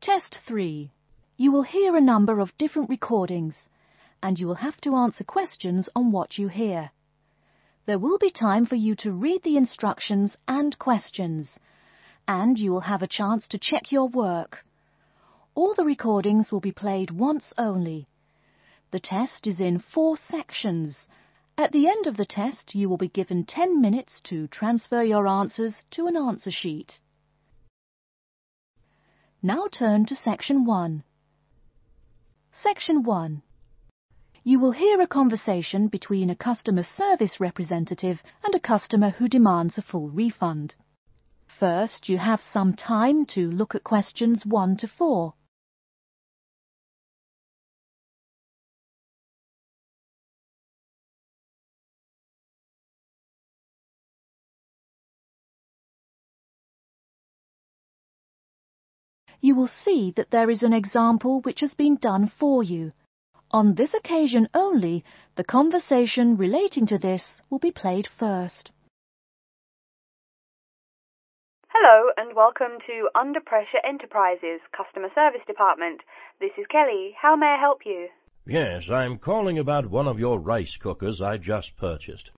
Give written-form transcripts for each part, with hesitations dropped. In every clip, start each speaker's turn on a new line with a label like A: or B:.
A: Test 3. You will hear a number of different recordings, and you will have to answer questions on what you hear. There will be time for you to read the instructions and questions, and you will have a chance to check your work. All the recordings will be played once only. The test is in 4 sections. At the end of the test, you will be given 10 minutes to transfer your answers to an answer sheet. Now turn to Section 1. Section 1. You will hear a conversation between a customer service representative and a customer who demands a full refund. First, you have some time to look at questions 1 to 4. You will see that there is an example which has been done for you. On this occasion only, the conversation relating to this will be played first.
B: Hello and welcome to Under Pressure Enterprises Customer Service Department. This is Kelly. How may I help you?
C: Yes, I'm calling about one of your rice cookers I just purchased.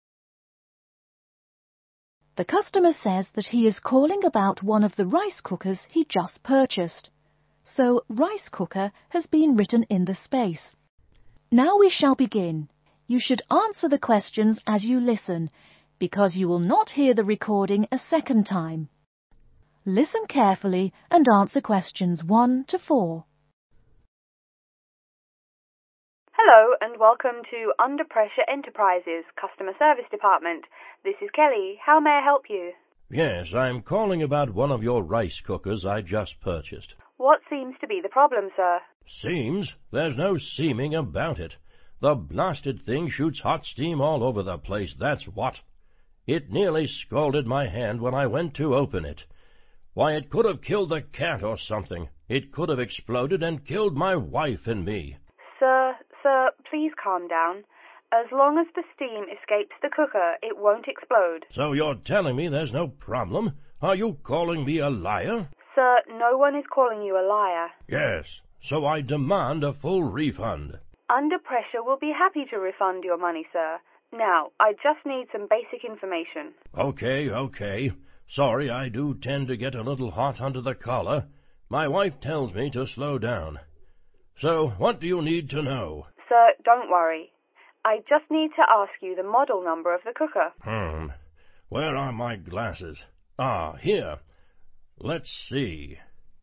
A: The customer says that he is calling about one of the rice cookers he just purchased. So, rice cooker has been written in the space. Now we shall begin. You should answer the questions as you listen, because you will not hear the recording a second time. Listen carefully and answer questions 1 to 4.
B: Hello and welcome to Under Pressure Enterprises Customer Service Department. This is Kelly. How may I help you?
C: Yes, I'm calling about one of your rice cookers I just purchased.
B: What seems to be the problem, sir?
C: Seems? There's no seeming about it. The blasted thing shoots hot steam all over the place, that's what. It nearly scalded my hand when I went to open it. Why, it could have killed the cat or something. It could have exploded and killed my wife and me.
B: Sir, please calm down. As long as the steam escapes the cooker, it won't explode.
C: So you're telling me there's no problem? Are you calling me a liar?
B: Sir, no one is calling you a liar.
C: Yes, so I demand a full refund.
B: Under Pressure will be happy to refund your money, sir. Now, I just need some basic information.
C: Okay. Sorry, I do tend to get a little hot under the collar. My wife tells me to slow down. So, what do you need to know?
B: Sir, don't worry. I just need to ask you the model number of the cooker.
C: Where are my glasses? Here. Let's see.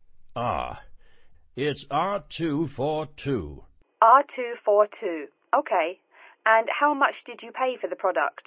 C: It's R242.
B: R242. Okay. And how much did you pay for the product?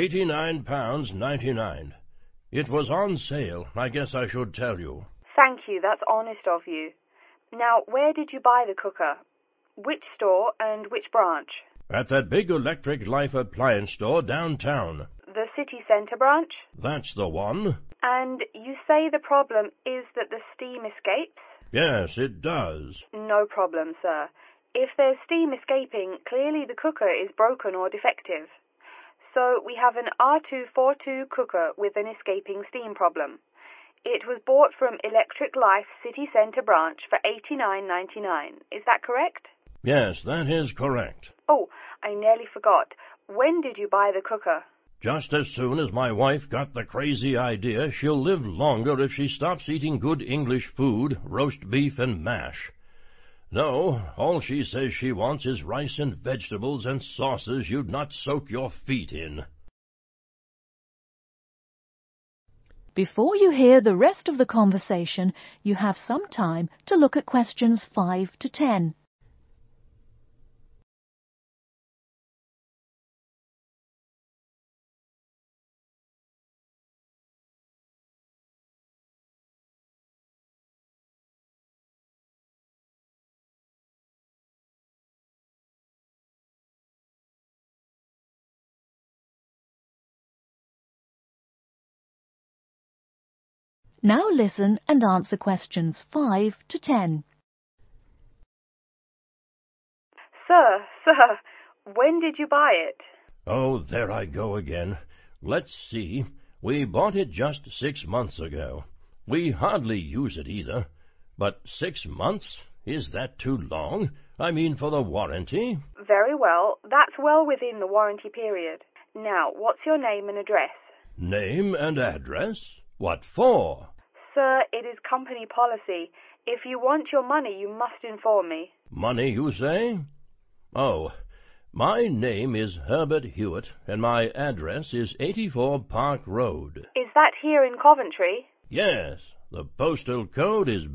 C: £89.99. It was on sale, I guess I should tell you.
B: Thank you, that's honest of you. Now, where did you buy the cooker? Which store and which branch?
C: At that big Electric Life appliance store downtown.
B: The city centre branch?
C: That's the one.
B: And you say the problem is that the steam escapes?
C: Yes, it does.
B: No problem, sir. If there's steam escaping, clearly the cooker is broken or defective. So we have an R242 cooker with an escaping steam problem. It was bought from Electric Life City Centre branch for $89.99. Is that correct?
C: Yes, that is correct.
B: Oh, I nearly forgot. When did you buy the cooker?
C: Just as soon as my wife got the crazy idea she'll live longer if she stops eating good English food, roast beef and mash. No, all she says she wants is rice and vegetables and sauces you'd not soak your feet in.
A: Before you hear the rest of the conversation, you have some time to look at questions 5 to 10. Now listen and answer questions 5 to 10.
B: Sir, when did you buy it?
C: Oh, there I go again. Let's see. We bought it just 6 months ago. We hardly use it either. But 6 months? Is that too long? I mean for the warranty?
B: Very well. That's well within the warranty period. Now, what's your name and address?
C: Name and address? What for?
B: Sir, it is company policy. If you want your money, you must inform me.
C: Money, you say? Oh, my name is Herbert Hewitt, and my address is 84 Park Road.
B: Is that here in Coventry?
C: Yes, the postal code is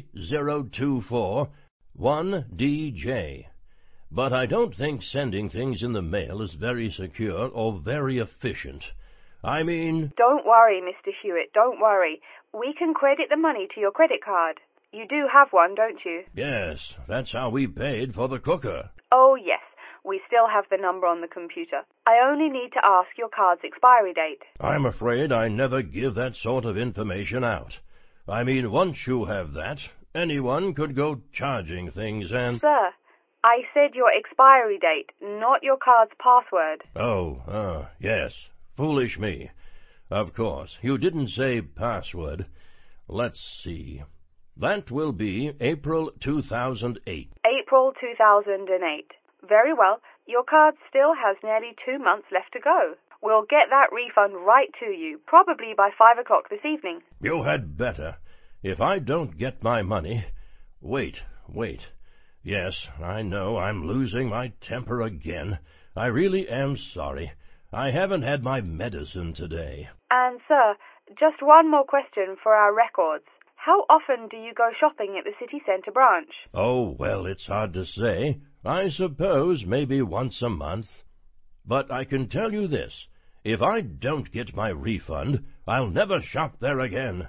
C: B0241DJ. But I don't think sending things in the mail is very secure or very efficient. I mean...
B: Don't worry, Mr. Hewitt, don't worry. We can credit the money to your credit card. You do have one, don't you?
C: Yes, that's how we paid for the cooker.
B: Oh, yes. We still have the number on the computer. I only need to ask your card's expiry date.
C: I'm afraid I never give that sort of information out. I mean, once you have that, anyone could go charging things and...
B: Sir, I said your expiry date, not your card's password.
C: Oh, yes. Foolish me. Of course, you didn't say password. Let's see. That will be April 2008.
B: April 2008. Very well. Your card still has nearly 2 months left to go. We'll get that refund right to you, probably by 5 o'clock this evening.
C: You had better. If I don't get my money... Wait. Yes, I know I'm losing my temper again. I really am sorry. I haven't had my medicine today.
B: And, sir, just one more question for our records. How often do you go shopping at the city centre branch?
C: Oh, well, it's hard to say. I suppose maybe once a month. But I can tell you this. If I don't get my refund, I'll never shop there again.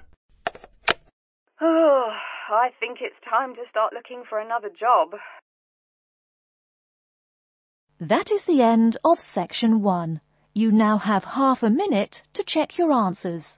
B: Oh, I think it's time to start looking for another job.
A: That is the end of Section 1. You now have half a minute to check your answers.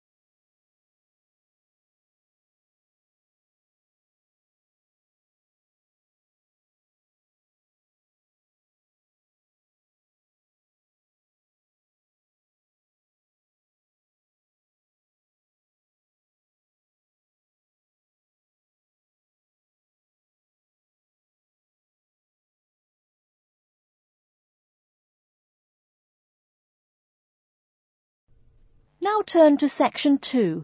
A: Now turn to Section 2.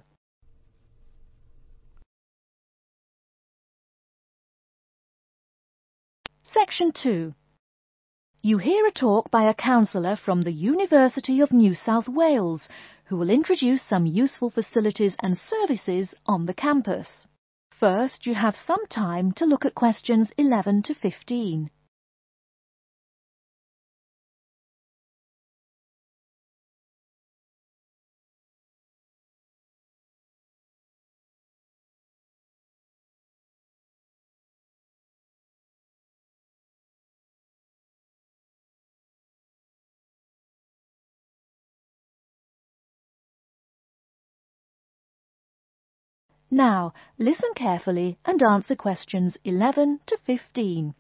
A: Section 2. You hear a talk by a counsellor from the University of New South Wales, who will introduce some useful facilities and services on the campus. First, you have some time to look at questions 11 to 15. Now, listen carefully and answer questions 11 to 15.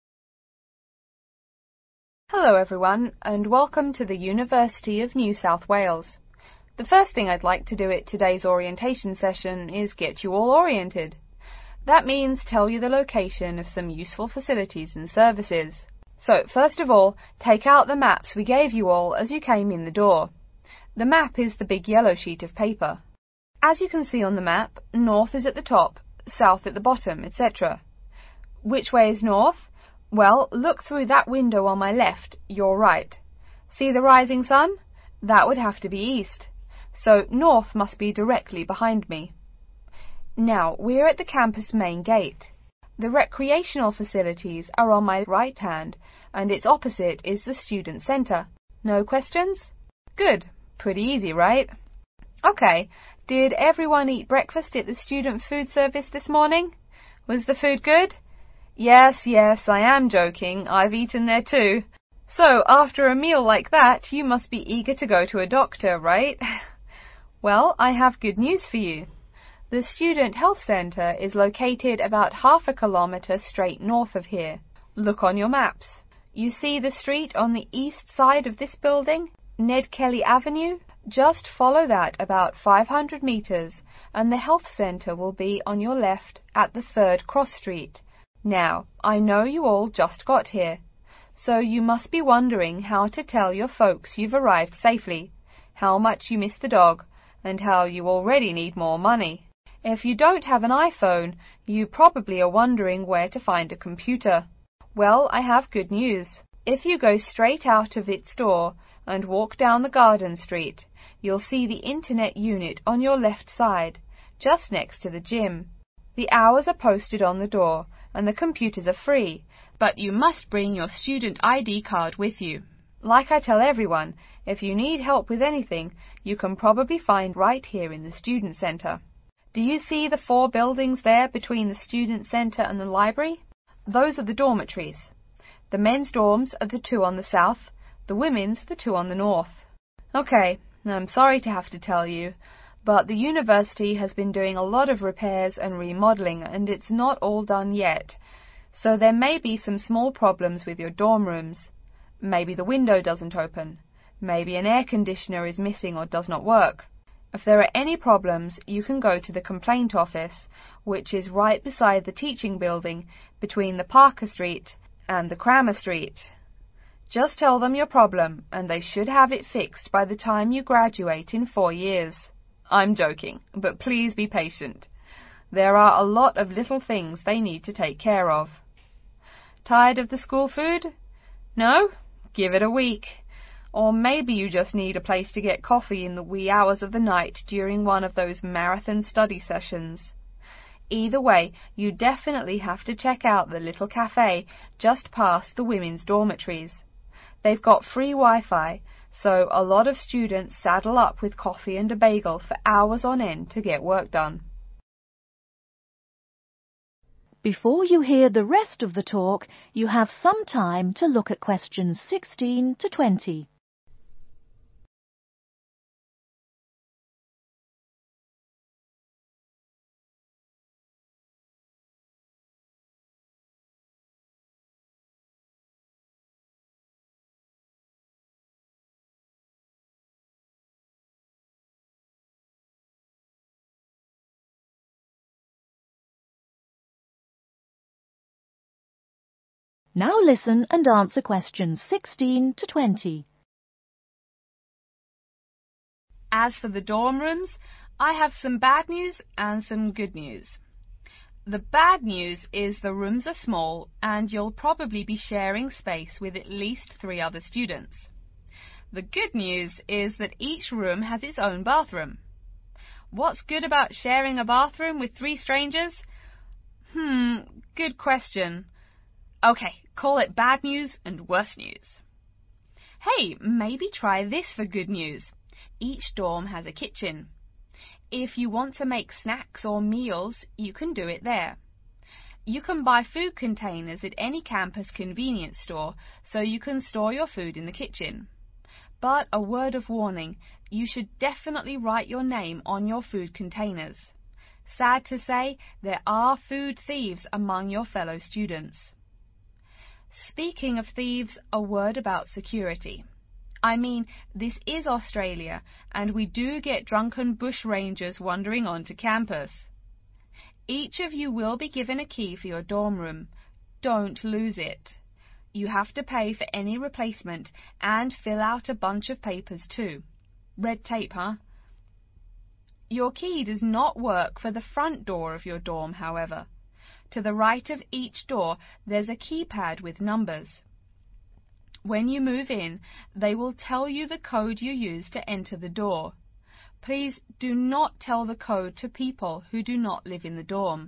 D: Hello everyone, and welcome to the University of New South Wales. The first thing I'd like to do at today's orientation session is get you all oriented. That means tell you the location of some useful facilities and services. So, first of all, take out the maps we gave you all as you came in the door. The map is the big yellow sheet of paper. As you can see on the map, north is at the top, south at the bottom, etc. Which way is north? Well, look through that window on my left, your right. See the rising sun? That would have to be east. So north must be directly behind me. Now, we're at the campus main gate. The recreational facilities are on my right hand, and its opposite is the student centre. No questions? Good. Pretty easy, right? Okay. Did everyone eat breakfast at the student food service this morning? Was the food good? Yes, I am joking. I've eaten there too. So, after a meal like that, you must be eager to go to a doctor, right? Well, I have good news for you. The Student Health Centre is located about half a kilometre straight north of here. Look on your maps. You see the street on the east side of this building? Ned Kelly Avenue? Just follow that about 500 meters and the health center will be on your left at the 3rd cross street. Now, I know you all just got here, so you must be wondering how to tell your folks you've arrived safely, how much you miss the dog, and how you already need more money. If you don't have an iPhone, you probably are wondering where to find a computer. Well, I have good news. If you go straight out of its door and walk down the garden street, you'll see the internet unit on your left side, just next to the gym. The hours are posted on the door, and the computers are free, but you must bring your student ID card with you. Like I tell everyone, if you need help with anything, you can probably find right here in the Student Center. Do you see the 4 buildings there between the Student Center and the library? Those are the dormitories. The men's dorms are the 2 on the south, the women's the 2 on the north. Okay, I'm sorry to have to tell you, but the university has been doing a lot of repairs and remodeling, and it's not all done yet. So there may be some small problems with your dorm rooms. Maybe the window doesn't open. Maybe an air conditioner is missing or does not work. If there are any problems, you can go to the complaint office, which is right beside the teaching building between the Parker Street and the Cramer Street. Just tell them your problem, and they should have it fixed by the time you graduate in 4 years. I'm joking, but please be patient. There are a lot of little things they need to take care of. Tired of the school food? No? Give it a week. Or maybe you just need a place to get coffee in the wee hours of the night during one of those marathon study sessions. Either way, you definitely have to check out the little cafe just past the women's dormitories. They've got free Wi-Fi, so a lot of students saddle up with coffee and a bagel for hours on end to get work done.
A: Before you hear the rest of the talk, you have some time to look at questions 16 to 20. Now listen and answer questions 16 to 20.
D: As for the dorm rooms, I have some bad news and some good news. The bad news is the rooms are small and you'll probably be sharing space with at least 3 other students. The good news is that each room has its own bathroom. What's good about sharing a bathroom with 3 strangers? Good question. Okay, call it bad news and worse news. Hey, maybe try this for good news. Each dorm has a kitchen. If you want to make snacks or meals, you can do it there. You can buy food containers at any campus convenience store, so you can store your food in the kitchen. But a word of warning, you should definitely write your name on your food containers. Sad to say, there are food thieves among your fellow students. Speaking of thieves, a word about security. I mean, this is Australia, and we do get drunken bushrangers wandering onto campus. Each of you will be given a key for your dorm room. Don't lose it. You have to pay for any replacement and fill out a bunch of papers too. Red tape, huh? Your key does not work for the front door of your dorm, however. To the right of each door, there's a keypad with numbers. When you move in, they will tell you the code you use to enter the door. Please do not tell the code to people who do not live in the dorm.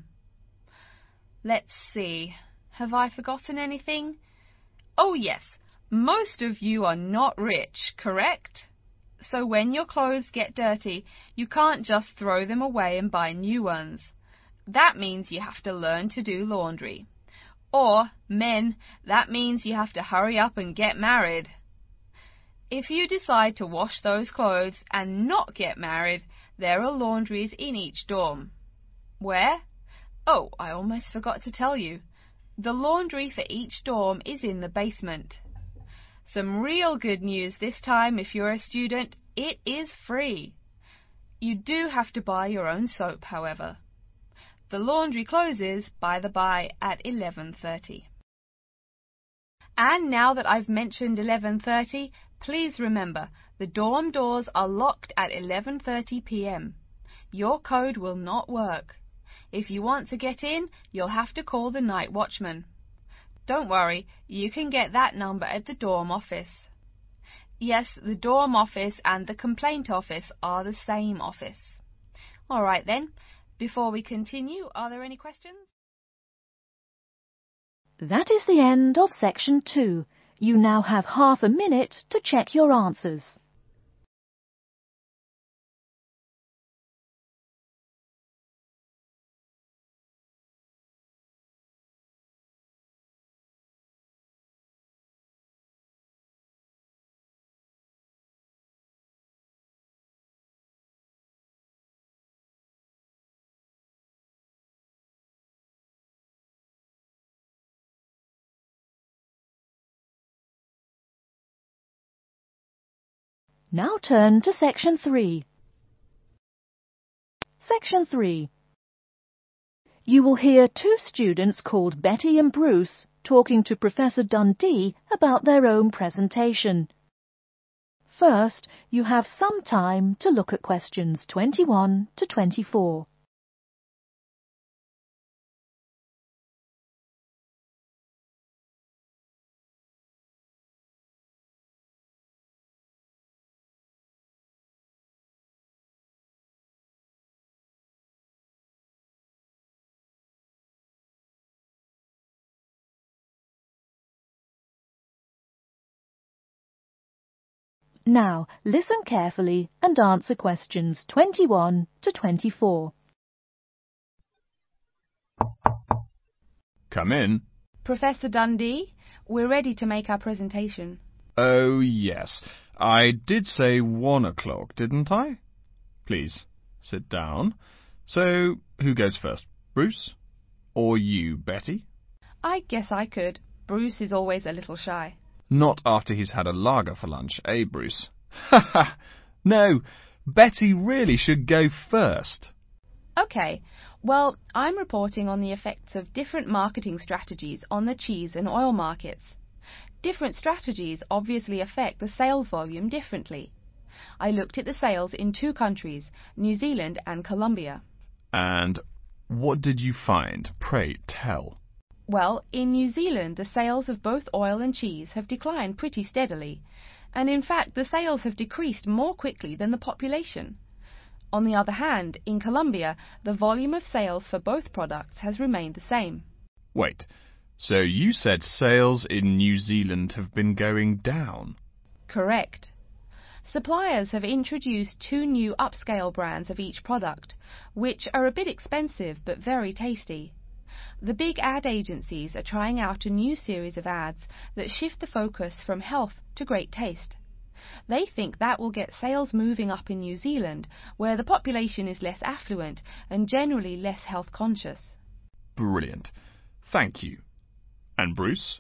D: Let's see. Have I forgotten anything? Oh yes, most of you are not rich, correct? So when your clothes get dirty, you can't just throw them away and buy new ones. That means you have to learn to do laundry. Or, men, that means you have to hurry up and get married. If you decide to wash those clothes and not get married, there are laundries in each dorm. Where? Oh, I almost forgot to tell you. The laundry for each dorm is in the basement. Some real good news this time if you're a student. It is free. You do have to buy your own soap, however. The laundry closes, by the by, at 11:30. And now that I've mentioned 11:30, please remember, the dorm doors are locked at 11:30 p.m. Your code will not work. If you want to get in, you'll have to call the night watchman. Don't worry, you can get that number at the dorm office. Yes, the dorm office and the complaint office are the same office. All right then, before we continue, are there any questions?
A: That is the end of Section 2. You now have half a minute to check your answers. Now turn to Section 3. Section 3. You will hear two students called Betty and Bruce talking to Professor Dundee about their own presentation. First, you have some time to look at questions 21 to 24. Now, listen carefully and answer questions 21 to 24.
E: Come in.
D: Professor Dundee, we're ready to make our presentation.
E: Oh, yes. I did say 1 o'clock, didn't I? Please, sit down. So, who goes first? Bruce? Or you, Betty?
D: I guess I could. Bruce is always a little shy.
E: Not after he's had a lager for lunch, eh, Bruce? Ha ha! No, Betty really should go first.
D: Okay, well, I'm reporting on the effects of different marketing strategies on the cheese and oil markets. Different strategies obviously affect the sales volume differently. I looked at the sales in 2 countries, New Zealand and Colombia.
E: And what did you find? Pray tell.
D: Well, in New Zealand, the sales of both oil and cheese have declined pretty steadily, and in fact the sales have decreased more quickly than the population. On the other hand, in Colombia, the volume of sales for both products has remained the same.
E: Wait, so you said sales in New Zealand have been going down?
D: Correct. Suppliers have introduced 2 new upscale brands of each product, which are a bit expensive but very tasty. The big ad agencies are trying out a new series of ads that shift the focus from health to great taste. They think that will get sales moving up in New Zealand, where the population is less affluent and generally less health conscious.
E: Brilliant. Thank you. And Bruce?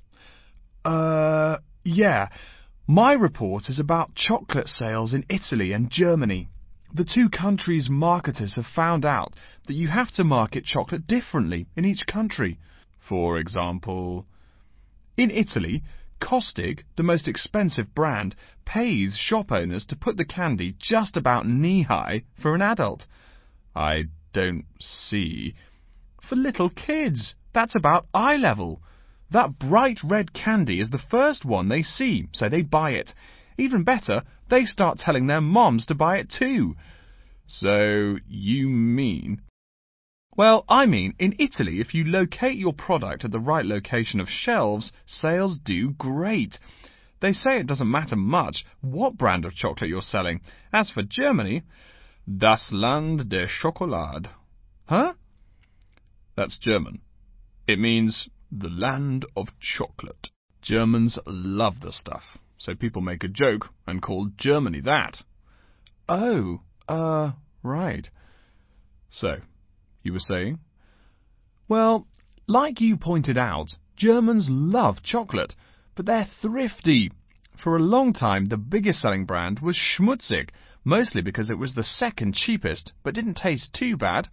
E: Yeah. My report is about chocolate sales in Italy and Germany. The 2 countries' marketers have found out that you have to market chocolate differently in each country. For example, in Italy, Kostig, the most expensive brand, pays shop owners to put the candy just about knee-high for an adult. I don't see. For little kids, that's about eye level. That bright red candy is the first one they see, so they buy it. Even better, they start telling their moms to buy it too. So, you mean... Well, I mean, in Italy, if you locate your product at the right location of shelves, sales do great. They say it doesn't matter much what brand of chocolate you're selling. As for Germany, das Land der Schokolade. Huh? That's German. It means the land of chocolate. Germans love the stuff, so people make a joke and call Germany that. Oh, right. So, you were saying? Well, like you pointed out, Germans love chocolate, but they're thrifty. For a long time, the biggest selling brand was Schmutzig, mostly because it was the second cheapest, but didn't taste too bad.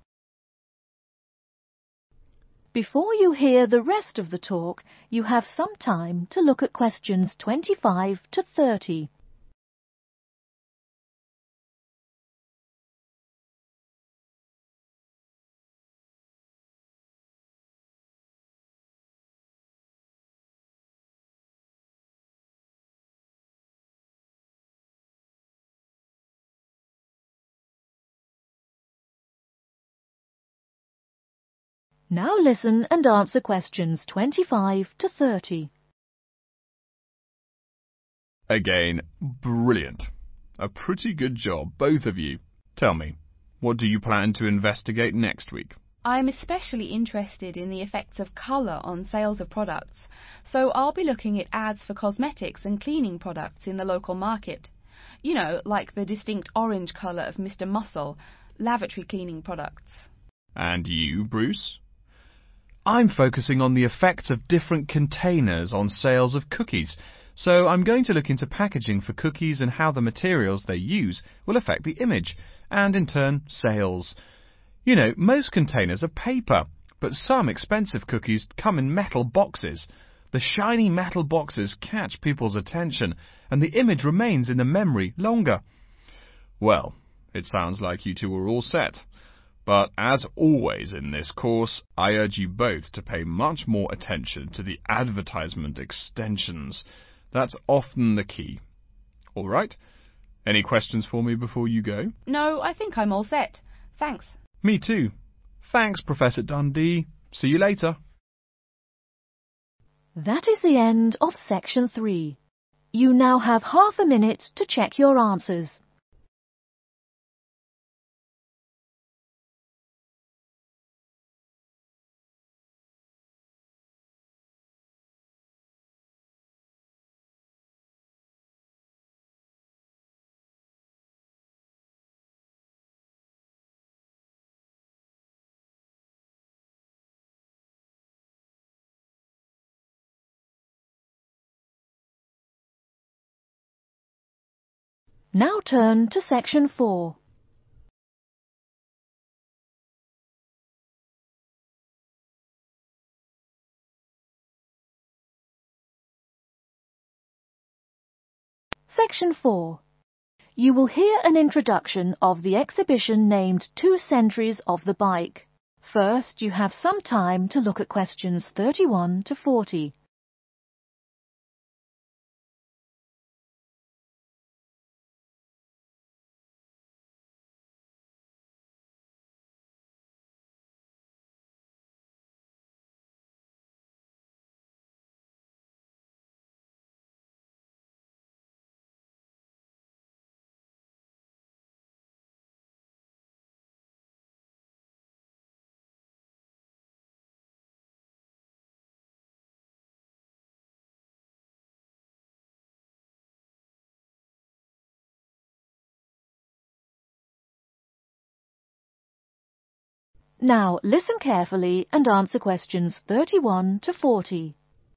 A: Before you hear the rest of the talk, you have some time to look at questions 25 to 30. Now listen and answer questions 25 to 30.
E: Again, brilliant. A pretty good job, both of you. Tell me, what do you plan to investigate next week?
D: I'm especially interested in the effects of colour on sales of products, so I'll be looking at ads for cosmetics and cleaning products in the local market. You know, like the distinct orange colour of Mr. Muscle, lavatory cleaning products.
E: And you, Bruce? I'm focusing on the effects of different containers on sales of cookies, so I'm going to look into packaging for cookies and how the materials they use will affect the image, and in turn, sales. You know, most containers are paper, but some expensive cookies come in metal boxes. The shiny metal boxes catch people's attention, and the image remains in the memory longer. Well, it sounds like you two are all set. But as always in this course, I urge you both to pay much more attention to the advertisement extensions. That's often the key. All right? Any questions for me before you go?
D: No, I think I'm all set. Thanks.
E: Me too. Thanks, Professor Dundee. See you later.
A: That is the end of section 3. You now have half a minute to check your answers. Now turn to section 4. Section 4. You will hear an introduction of the exhibition named 2 Centuries of the Bike. First, you have some time to look at questions 31 to 40. Now listen carefully and answer questions 31 to 40.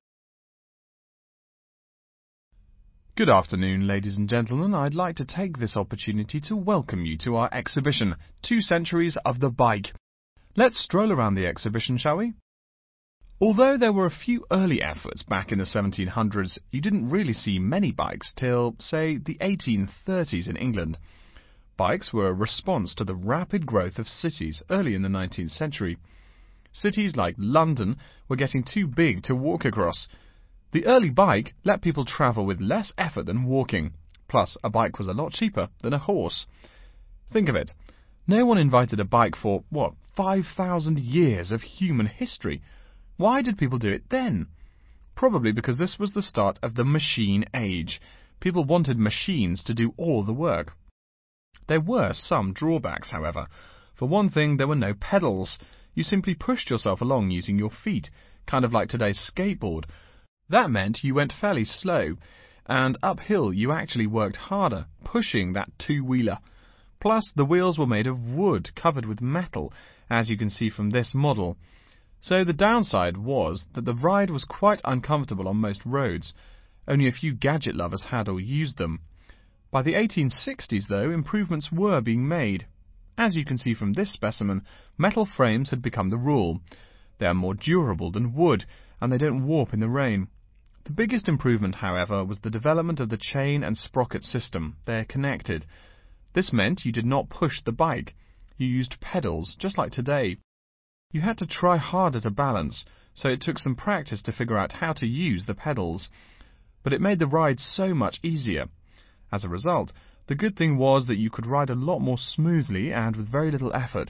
E: Good afternoon, ladies and gentlemen. I'd like to take this opportunity to welcome you to our exhibition, 2 Centuries of the Bike. Let's stroll around the exhibition, shall we? Although there were a few early efforts back in the 1700s, you didn't really see many bikes till, say, the 1830s in England. Bikes were a response to the rapid growth of cities early in the 19th century. Cities like London were getting too big to walk across. The early bike let people travel with less effort than walking. Plus, a bike was a lot cheaper than a horse. Think of it. No one invented a bike for, 5,000 years of human history. Why did people do it then? Probably because this was the start of the machine age. People wanted machines to do all the work. There were some drawbacks, however. For one thing, there were no pedals. You simply pushed yourself along using your feet, kind of like today's skateboard. That meant you went fairly slow, and uphill you actually worked harder, pushing that two-wheeler. Plus, the wheels were made of wood covered with metal, as you can see from this model. So the downside was that the ride was quite uncomfortable on most roads, Only a few gadget lovers had or used them. By the 1860s, though, improvements were being made. As you can see from this specimen, metal frames had become the rule. They are more durable than wood, and they don't warp in the rain. The biggest improvement, however, was the development of the chain and sprocket system. They are connected. This meant you did not push the bike. You used pedals, just like today. You had to try harder to balance, so it took some practice to figure out how to use the pedals. But it made the ride so much easier. As a result, the good thing was that you could ride a lot more smoothly and with very little effort.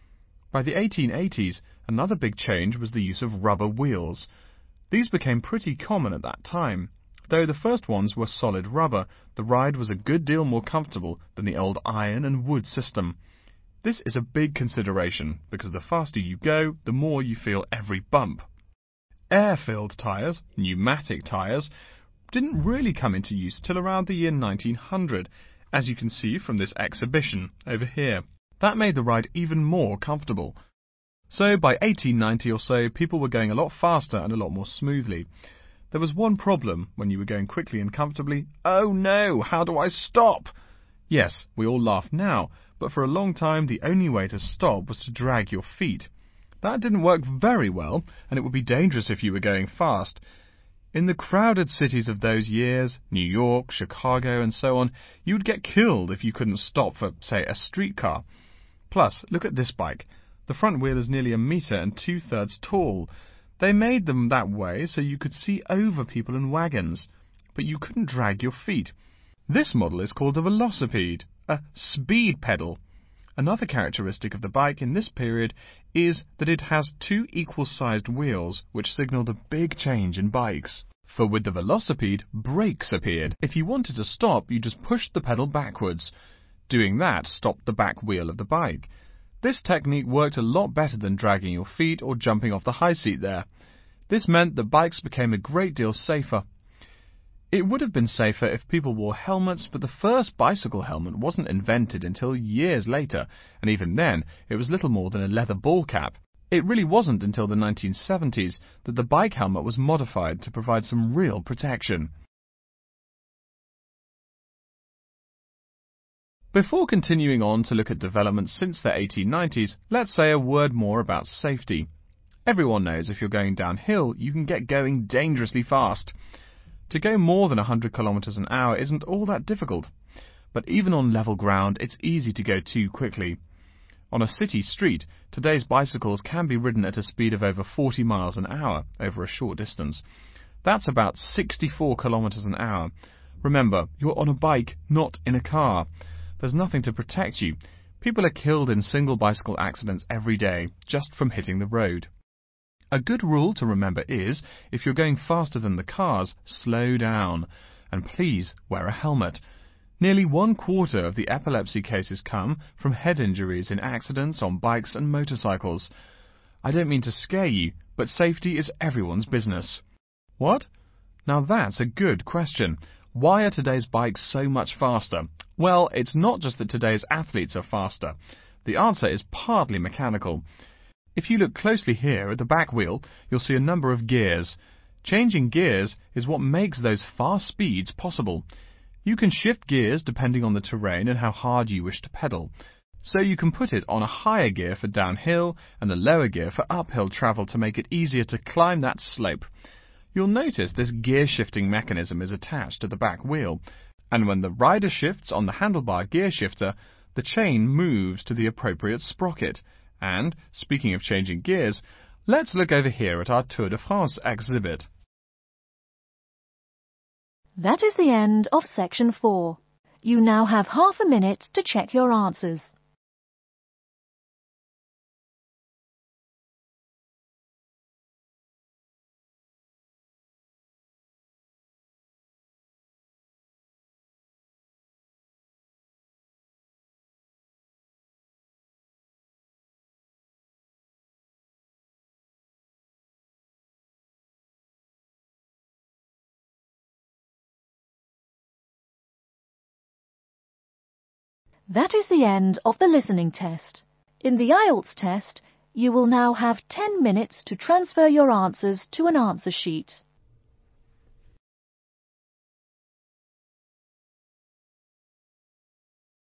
E: By the 1880s, another big change was the use of rubber wheels. These became pretty common at that time. Though the first ones were solid rubber, the ride was a good deal more comfortable than the old iron and wood system. This is a big consideration, because the faster you go, the more you feel every bump. Air-filled tyres, pneumatic tyres, didn't really come into use till around the year 1900, as you can see from this exhibition over here. That made the ride even more comfortable. So by 1890 or so, people were going a lot faster and a lot more smoothly. There was one problem when you were going quickly and comfortably. Oh no, how do I stop? Yes, we all laugh now, but for a long time the only way to stop was to drag your feet. That didn't work very well, and it would be dangerous if you were going fast. In the crowded cities of those years, New York, Chicago, and so on, you would get killed if you couldn't stop for, say, a streetcar. Plus, look at this bike. The front wheel is nearly 1 meter and 2/3 tall. They made them that way so you could see over people and wagons, but you couldn't drag your feet. This model is called a velocipede, a speed pedal. Another characteristic of the bike in this period is that it has 2 equal-sized wheels, which signalled a big change in bikes. For with the velocipede, brakes appeared. If you wanted to stop, you just pushed the pedal backwards. Doing that stopped the back wheel of the bike. This technique worked a lot better than dragging your feet or jumping off the high seat there. This meant that bikes became a great deal safer. It would have been safer if people wore helmets, but the first bicycle helmet wasn't invented until years later, and even then it was little more than a leather ball cap. It really wasn't until the 1970s that the bike helmet was modified to provide some real protection. Before continuing on to look at developments since the 1890s, let's say a word more about safety. Everyone knows if you're going downhill, you can get going dangerously fast. To go more than 100 kilometers an hour isn't all that difficult. But even on level ground, it's easy to go too quickly. On a city street, today's bicycles can be ridden at a speed of over 40 miles an hour over a short distance. That's about 64 kilometers an hour. Remember, you're on a bike, not in a car. There's nothing to protect you. People are killed in single bicycle accidents every day, just from hitting the road. A good rule to remember is, if you're going faster than the cars, slow down. And please wear a helmet. Nearly 1/4 of the epilepsy cases come from head injuries in accidents on bikes and motorcycles. I don't mean to scare you, but safety is everyone's business. What? Now that's a good question. Why are today's bikes so much faster? Well, it's not just that today's athletes are faster. The answer is partly mechanical. If you look closely here at the back wheel, you'll see a number of gears. Changing gears is what makes those fast speeds possible. You can shift gears depending on the terrain and how hard you wish to pedal. So you can put it on a higher gear for downhill and a lower gear for uphill travel to make it easier to climb that slope. You'll notice this gear shifting mechanism is attached to the back wheel, and when the rider shifts on the handlebar gear shifter, the chain moves to the appropriate sprocket. And, speaking of changing gears, let's look over here at our Tour de France exhibit.
A: That is the end of section 4. You now have half a minute to check your answers. That is the end of the listening test. In the IELTS test, you will now have 10 minutes to transfer your answers to an answer sheet.